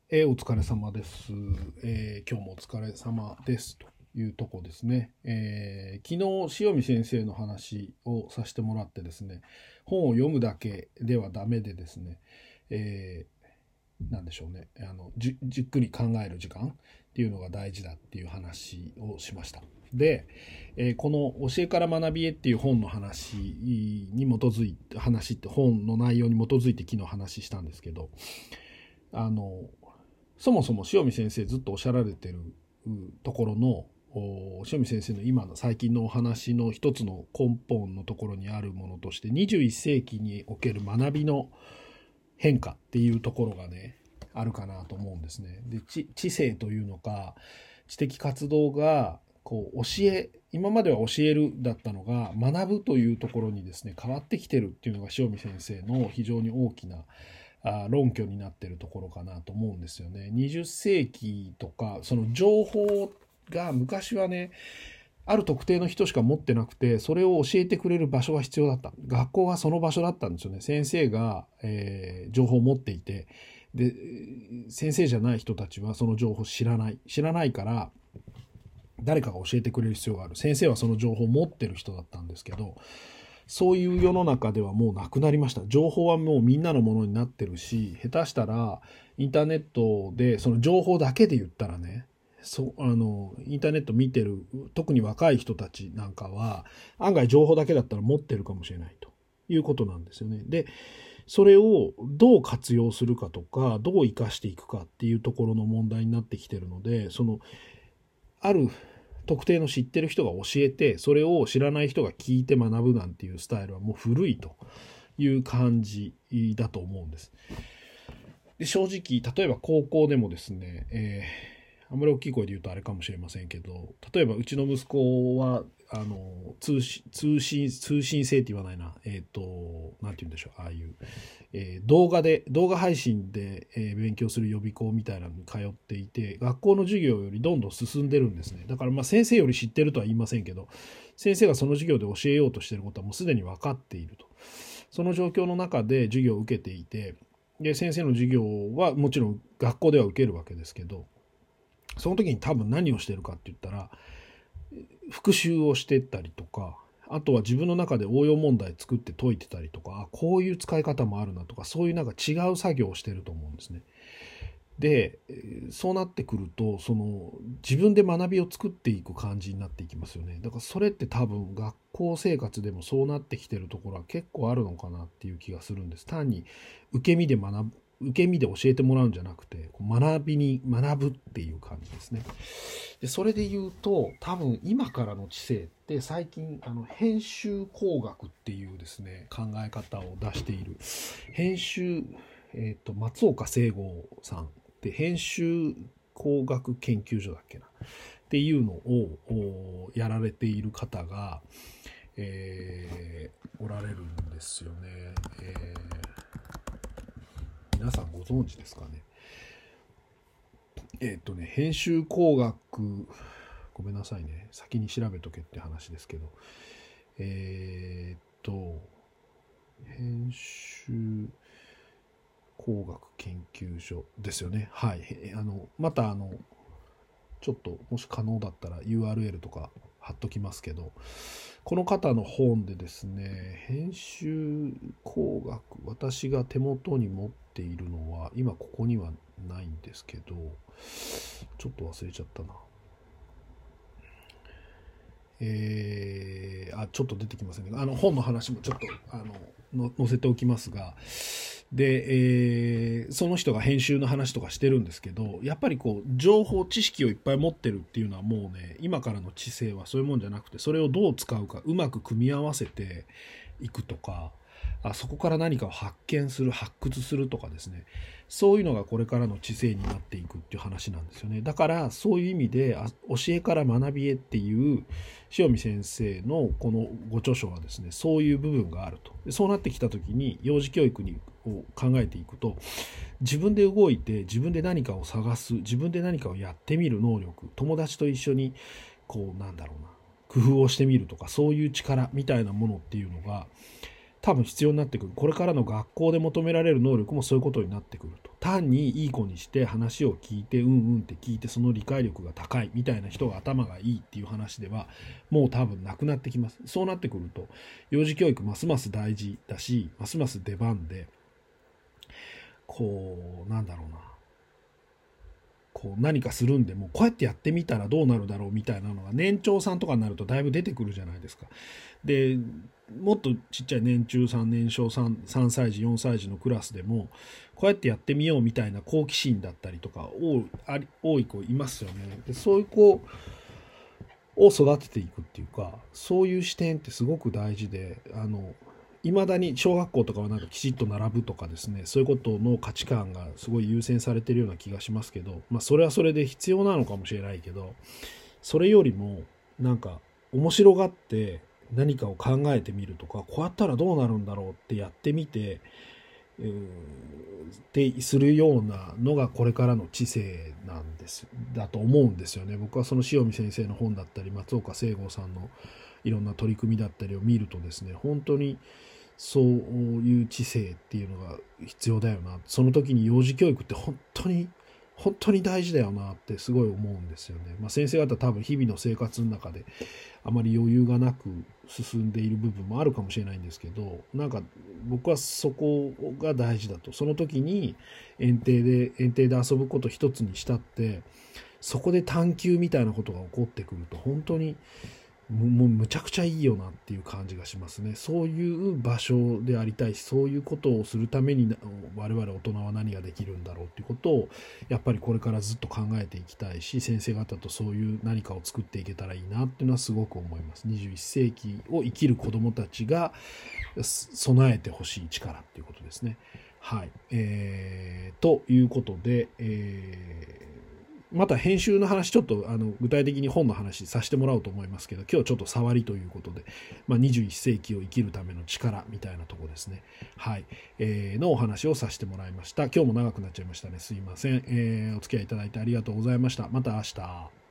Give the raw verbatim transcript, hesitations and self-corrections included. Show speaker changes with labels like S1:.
S1: えーお疲れ様です、えー今日もお疲れ様ですというとこですね。えー昨日塩見先生の話をさせてもらってですね、本を読むだけではダメでですね、えーなんでしょうね、あのじじっくり考える時間っていうのが大事だっていう話をしました。で、えーこの教えから学びへっていう本の話に基づいて話って本の内容に基づいて昨日話したんですけど、あのそもそも塩見先生ずっとおっしゃられてるところの塩見先生の今の最近のお話の一つの根本のところにあるものとしてにじゅういっ世紀における学びの変化っていうところがねあるかなと思うんですね。で、知、知性というのか知的活動がこう教え今までは教えるだったのが学ぶというところにですね変わってきてるっていうのが塩見先生の非常に大きなあ論拠になってるところかなと思うんですよね。にじゅっ世紀とかその情報が昔はねある特定の人しか持ってなくてそれを教えてくれる場所が必要だった。学校がその場所だったんですよね。先生が、えー情報を持っていてで先生じゃない人たちはその情報を知らない知らないから誰かが教えてくれる必要がある。先生はその情報を持ってる人だったんですけど、そういう世の中ではもうなくなりました。情報はもうみんなのものになってるし、下手したらインターネットでその情報だけで言ったらね、そあのインターネット見てる特に若い人たちなんかは案外情報だけだったら持ってるかもしれないということなんですよね。で、それをどう活用するかとか、どう生かしていくかっていうところの問題になってきてるので、そのある特定の知ってる人が教えてそれを知らない人が聞いて学ぶなんていうスタイルはもう古いという感じだと思うんです。で、正直例えば高校でもですね、えーあんまり大きい声で言うとあれかもしれませんけど、例えばうちの息子はあの通信通信通信制って言わないな、えっ、となんて言うんでしょう、ああいう、えー動画で動画配信で、えー勉強する予備校みたいなのに通っていて、学校の授業よりどんどん進んでるんですね。だからまあ先生より知ってるとは言いませんけど、先生がその授業で教えようとしていることはもうすでに分かっていると。その状況の中で授業を受けていて、で先生の授業はもちろん学校では受けるわけですけど、その時に多分何をしてるかって言ったら復習をしてったりとか、あとは自分の中で応用問題作って解いてたりとか、あ、こういう使い方もあるなとか、そういうなんか違う作業をしてると思うんですね。で、そうなってくるとその自分で学びを作っていく感じになっていきますよね。だからそれって多分学校生活でもそうなってきてるところは結構あるのかなっていう気がするんです。単に受け身で学ぶ受け身で教えてもらうんじゃなくて学びに学ぶっていう感じですね。でそれで言うと多分今からの知性って最近あの編集工学っていうですね考え方を出している編集、えー、と松岡聖吾さんで編集工学研究所だっけなっていうのをやられている方が、えーおられるんですよね。えー皆さんご存知ですかね。えっ、とね編集工学、ごめんなさいね先に調べとけって話ですけど、えっ、と編集工学研究所ですよね。はい。あのまたあのちょっともし可能だったら ユーアールエル とか貼っときますけど、この方の本でですね、編集工学、私が手元に持っているのは今ここにはないんですけど、ちょっと忘れちゃったな。えー、あ、ちょっと出てきませんね。あの本の話もちょっとあのの載せておきますが、で、えーその人が編集の話とかしてるんですけど、やっぱりこう情報知識をいっぱい持ってるっていうのはもうね今からの知性はそういうもんじゃなくて、それをどう使うかうまく組み合わせていくとか、あそこから何かを発見する発掘するとかですね、そういうのがこれからの知性になっていくっていう話なんですよね。だからそういう意味であ教えから学びへっていう塩見先生のこのご著書はですねそういう部分があると。でそうなってきた時に幼児教育にを考えていくと、自分で動いて自分で何かを探す、自分で何かをやってみる能力、友達と一緒にこうなんだろうな工夫をしてみるとか、そういう力みたいなものっていうのが多分必要になってくる。これからの学校で求められる能力もそういうことになってくると。単にいい子にして話を聞いてうんうんって聞いてその理解力が高いみたいな人が頭がいいっていう話ではもう多分なくなってきます。そうなってくると幼児教育ますます大事だし、ますます出番で、こうなんだろうな、こう何かするんでもこうやってやってみたらどうなるだろうみたいなのが年長さんとかになるとだいぶ出てくるじゃないですか。でもっとちっちゃい年中さん年少 3, さんさい児よんさい児のクラスでもこうやってやってみようみたいな好奇心だったりとか多い、あり多い子いますよね。でそういう子を育てていくっていうか、そういう視点ってすごく大事で、あの未だに小学校とかはなんかきちっと並ぶとかですね、そういうことの価値観がすごい優先されてるような気がしますけど、まあそれはそれで必要なのかもしれないけど、それよりもなんか面白がって何かを考えてみるとか、こうやったらどうなるんだろうってやってみて、えー、ってするようなのがこれからの知性なんですだと思うんですよね。僕はその塩見先生の本だったり松岡聖剛さんのいろんな取り組みだったりを見るとですね、本当にそういう知性っていうのが必要だよな。その時に幼児教育って本当に本当に大事だよなってすごい思うんですよね。まあ、先生方多分日々の生活の中であまり余裕がなく進んでいる部分もあるかもしれないんですけど、なんか僕はそこが大事だと。その時に園庭で園庭で遊ぶこと一つにしたって、そこで探求みたいなことが起こってくると本当にもうむちゃくちゃいいよなっていう感じがしますね。そういう場所でありたいし、そういうことをするために我々大人は何ができるんだろうっていうことをやっぱりこれからずっと考えていきたいし、先生方とそういう何かを作っていけたらいいなっていうのはすごく思います。にじゅういっ世紀を生きる子どもたちが備えてほしい力っていうことですね。はい、えー、ということで、えーまた編集の話ちょっとあの具体的に本の話させてもらおうと思いますけど、今日ちょっと触りということで、まあ、にじゅういっ世紀を生きるための力みたいなところですね、はい、えー、のお話をさせてもらいました。今日も長くなっちゃいましたね、すいません、えー、お付き合いいただいてありがとうございました。また明日。